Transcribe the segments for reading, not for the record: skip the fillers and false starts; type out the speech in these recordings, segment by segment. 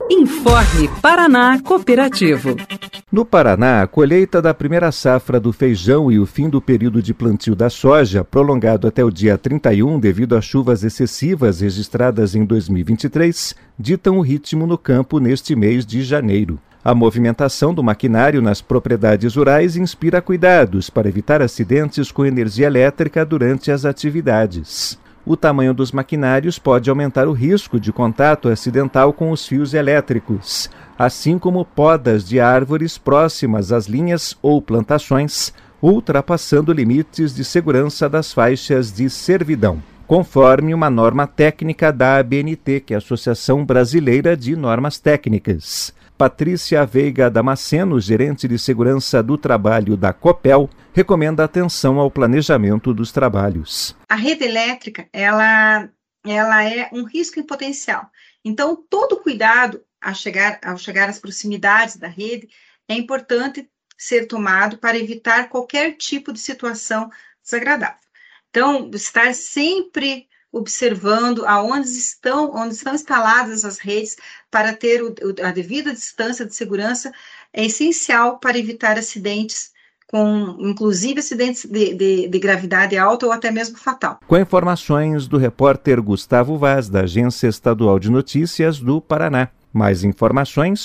Informe Paraná Cooperativo. No Paraná, a colheita da primeira safra do feijão e o fim do período de plantio da soja, prolongado até o dia 31 devido às chuvas excessivas registradas em 2023, ditam o ritmo no campo neste mês de janeiro. A movimentação do maquinário nas propriedades rurais inspira cuidados para evitar acidentes com energia elétrica durante as atividades. O tamanho dos maquinários pode aumentar o risco de contato acidental com os fios elétricos, assim como podas de árvores próximas às linhas ou plantações, ultrapassando limites de segurança das faixas de servidão, conforme uma norma técnica da ABNT, que é a Associação Brasileira de Normas Técnicas. Patrícia Veiga Damasceno, gerente de segurança do trabalho da Copel, recomenda atenção ao planejamento dos trabalhos. A rede elétrica, ela é um risco em potencial. Então, todo cuidado ao chegar às proximidades da rede é importante ser tomado para evitar qualquer tipo de situação desagradável. Então, estar sempre observando onde estão instaladas as redes para ter a devida distância de segurança é essencial para evitar acidentes, inclusive acidentes de gravidade alta ou até mesmo fatal. Com informações do repórter Gustavo Vaz, da Agência Estadual de Notícias do Paraná. Mais informações,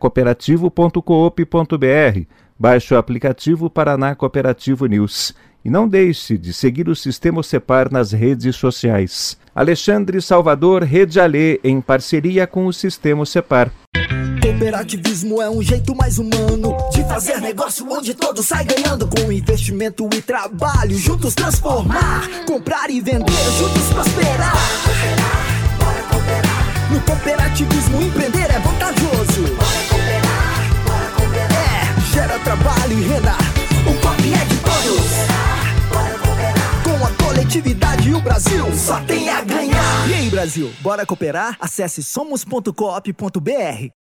paranacooperativo.coop.br. Baixe o aplicativo Paraná Cooperativo News. E não deixe de seguir o Sistema Cepar nas redes sociais. Alexandre Salvador, Rede Alê, em parceria com o Sistema Cepar. Cooperativismo é um jeito mais humano de fazer negócio onde todos saem ganhando. Com investimento e trabalho, juntos transformar, comprar e vender, juntos prosperar. Bora cooperar. No cooperativismo empreender é vantajoso. Bora cooperar. Gera trabalho e renda. O COP é de todos. Com a coletividade o Brasil só tem a ganhar. E aí, Brasil, bora cooperar? Acesse somos.coop.br.